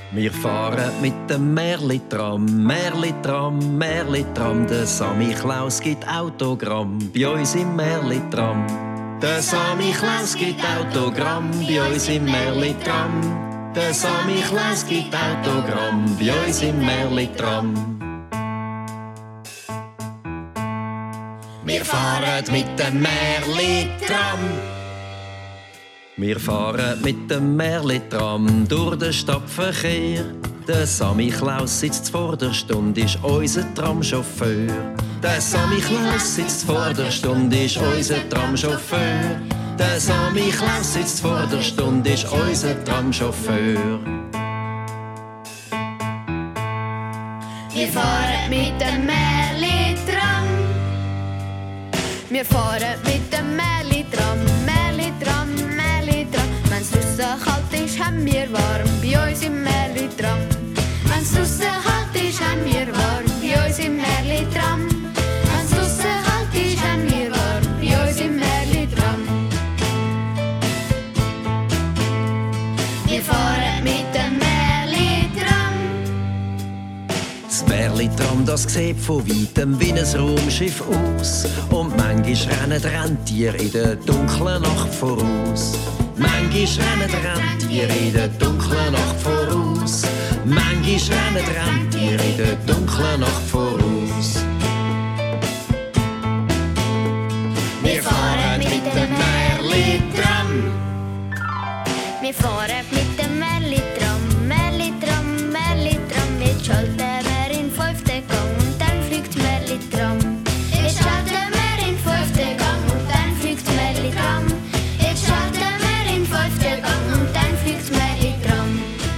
Wir fahren mit dem Märli-Tram, Märli-Tram, Märli-Tram. Der Sammy Klaus gibt Autogramm bei uns im Märli-Tram. Der Sammy Klaus gibt Autogramm bei uns im Märli-Tram. Der Sammy Klaus gibt Autogramm bei uns im Märli-Tram. Wir fahren mit dem Märli-Tram. Wir fahren mit dem Märli-Tram durch den Stadtverkehr. Der Sammy Klaus sitzt vorderst und ist unser Tramchauffeur. Der Sammy Klaus sitzt vorderst und ist unser Tramchauffeur. Der Sammy Klaus sitzt vorderst und ist unser Tramchauffeur. Wir fahren mit dem Märli-Tram. Wir fahren mit dem Märli-Tram, Märli-Tram, Märli-Tram. Wenn's draussen kalt ist, haben wir warm bei uns im Märli-Tram. Wenn's draussen kalt ist, haben wir warm bei uns im Märli-Tram. Wenn's draussen kalt ist, haben wir warm bei uns im Märli-Tram. Wir fahren mit dem Märli-Tram. Das Märli-Tram, das sieht von weitem wie ein Raumschiff aus. Und manchmal rennen die Rentiere in der dunklen Nacht voraus. Manchmal rennen die Rentiere in der dunklen Nacht voraus. Manchmal rennen die Rentiere in der dunklen Nacht voraus. Wir fahren mit dem Märli-Tram. Wir fahren mit dem Märli-Tram, Märli-Tram, Märli-Tram. Jetzt schalten wir in 5. Gang und dann fliegt Märli-Tram. Jetzt schalten wir in 5. Gang und dann fliegt Märli-Tram. Jetzt schalten wir in 5. Gang und dann fliegt Märli-Tram.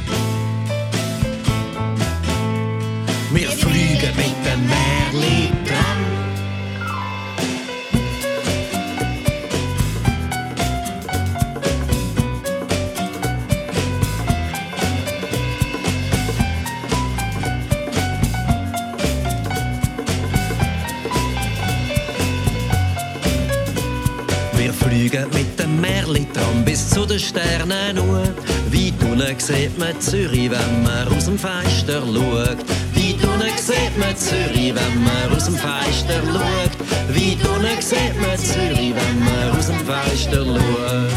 Wir fliegen mit dem Märli-Tram. Wir fliegen mit dem Märli-Tram bis zu den Sternen nur. Weit unten sieht man Zürich, wenn man aus dem Fenster schaut. Weit unten sieht man Zürich, wenn man aus dem Fenster schaut. Weit unten sieht man Zürich, wenn man aus dem Fenster schaut.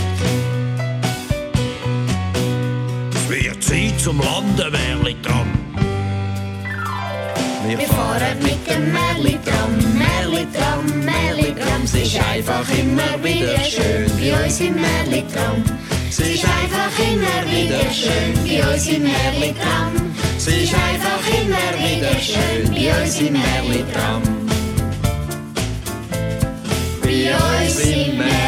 Es wird Zeit zum Landen, Märli-Tram. Wir fahren mit dem Märli-Tram, Märli-Tram, Märli-Tram. Es ist einfach immer wieder schön bei uns im Märli-Tram. Es ist einfach immer wieder schön bei uns im Märli-Tram. Es ist einfach immer wieder schön bei uns im Märli-Tram. Bei uns im Märli-Tram.